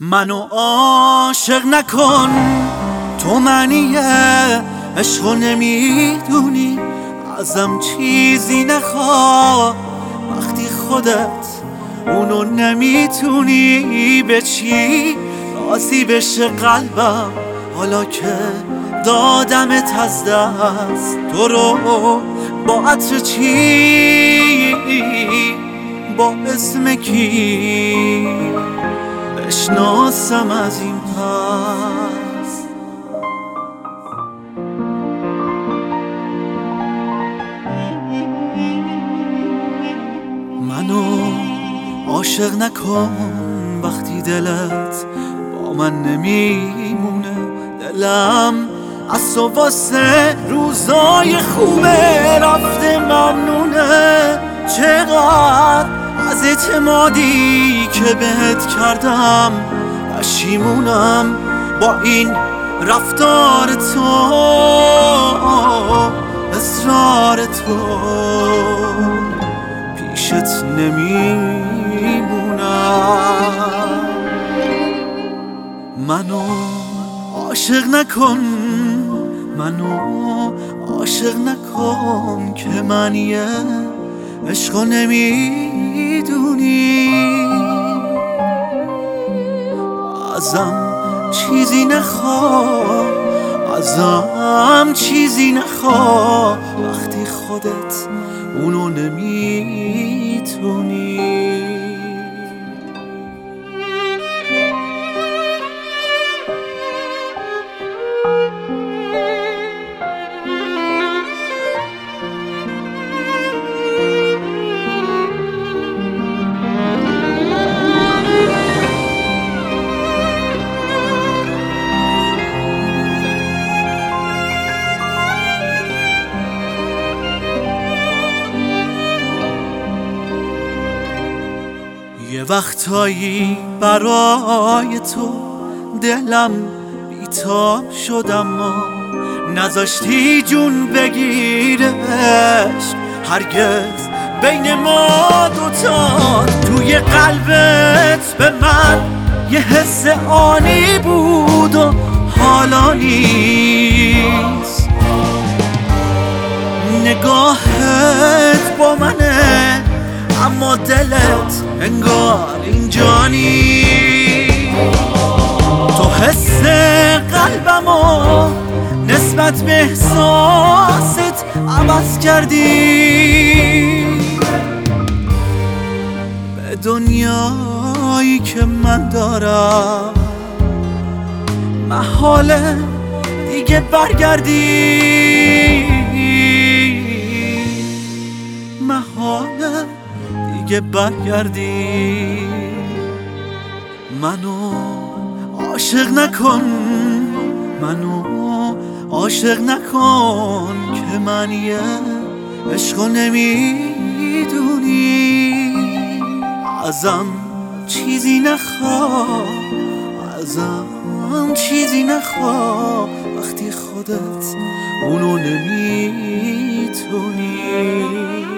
منو عاشق نکن، تو معنی عشقو نمیدونی. ازم چیزی نخواه وقتی خودت اونو نمیتونی. به چی راضی بشه قلبم حالا که دادمت از دست؟ تو رو با عطر چی، با اسم کی بشناسم از این پس؟ منو عاشق نکن وقتی دلت با من نمیمونه. دلم از تو واسه روزای خوبه رفته ممنونه. چقدر از اعتمادی که بهت کردم پشیمونم با این رفتار تو، اصرار تو. پیشت نمیمونم. منو عاشق نکن، منو عاشق نکن که منیه عشقو نمیدونی. ازم چیزی نخواه، ازم چیزی نخواه وقتی خودت اونو نمیتونی. یه وقتایی برای تو دلم بیتاب شد، اما نذاشتی جون بگیره عشق هرگز بین ما دوتا. توی قلبت به من یه حس آنی بود و حالا نیست. نگاهت با منه اما دلت انگار اینجا نیست. تو حس قلبمو نسبت به احساست عوض کردی. به دنیایی که من دارم محاله دیگه برگردی. محاله دیگه برگردی. منو عاشق نکن، منو عاشق نکن که منیه عشقو نمیدونی. ازم چیزی نخواه، ازم چیزی نخواه وقتی خودت اونو نمیتونی.